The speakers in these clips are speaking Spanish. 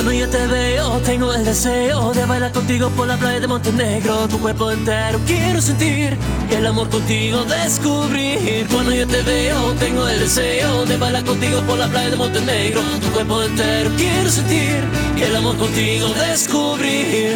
Cuando yo te veo, tengo el deseo de bailar contigo por la playa de Montenegro. Tu cuerpo entero quiero sentir y el amor contigo descubrir. Cuando yo te veo, tengo el deseo de bailar contigo por la playa de Montenegro. Tu cuerpo entero quiero sentir y el amor contigo descubrir.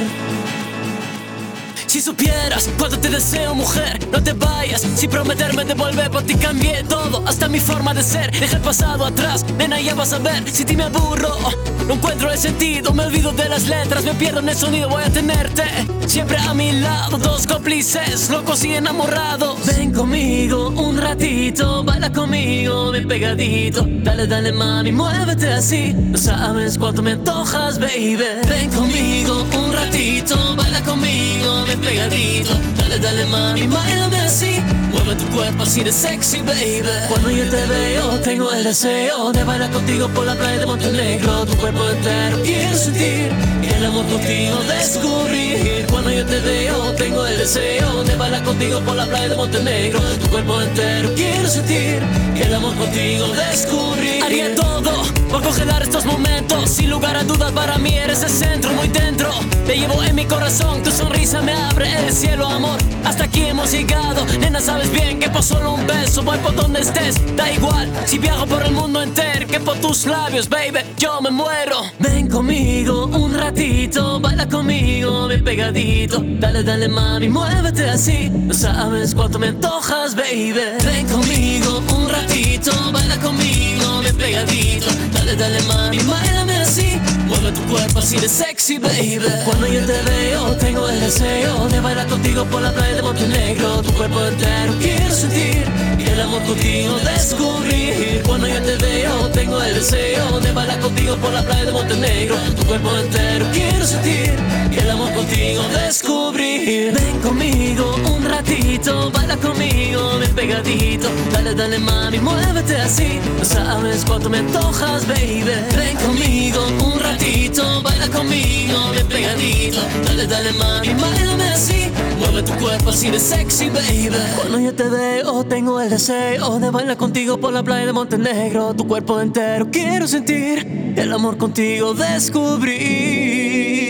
Si supieras cuánto te deseo, mujer, no te vayas sin prometerme de volver. Por ti cambié todo, hasta mi forma de ser. Deja el pasado atrás, nena, ya vas a ver. Si ti me aburro, no encuentro el sentido. Me olvido de las letras, me pierdo en el sonido. Voy a tenerte siempre a mi lado. Dos cómplices, locos y enamorados. Ven conmigo un ratito, baila conmigo bien pegadito. Dale, dale mami, muévete así. No sabes cuánto me antojas, baby. Ven conmigo un ratito, baila conmigo bien pegadito. Dale, dale mami, bailame así. Mueve tu cuerpo así de sexy, baby. Cuando yo te veo, tengo el deseo de bailar contigo por la playa de Montenegro. Tu cuerpo entero quiero sentir y el amor contigo descubrir. Cuando yo te veo, tengo el deseo de bailar contigo por la playa de Montenegro. Tu cuerpo entero quiero sentir y el amor contigo descubrir. Haría todo por congelar estos momentos. Sin lugar a dudas, para mí eres el centro, muy dentro. Te llevo en mi corazón, tu sonrisa me abre el cielo, amor. Hasta aquí hemos llegado, nena, sabes bien que por solo un beso voy por donde estés. Da igual si viajo por el mundo entero, que por tus labios, baby, yo me muero. Ven conmigo un ratito, baila conmigo bien pegadito. Dale, dale mami, muévete así. No sabes cuánto me antojas, baby. Ven conmigo un ratito, baila conmigo bien pegadito. Dale, dale mami, bailame así. Mueve tu cuerpo así de sexy, baby. Cuando yo te veo, tengo el deseo de bailar contigo por la playa de Montenegro. Tu cuerpo entero quiero sentir y el amor contigo descubrir. Cuando yo te veo, tengo el deseo de bailar contigo por la playa de Montenegro. Tu cuerpo entero quiero sentir y el amor contigo descubrir. Ven conmigo un ratito, baila conmigo bien pegadito. Dale, dale mami, muévete así. No sabes cuánto me antojas, baby. Ven conmigo un ratito, baila conmigo bien pegadito. Dale, dale mami, bailame así. Mueve tu cuerpo así de sexy, baby. Cuando yo te veo, tengo el deseo de bailar contigo por la playa de Montenegro. Tu cuerpo entero quiero sentir, el amor contigo descubrir.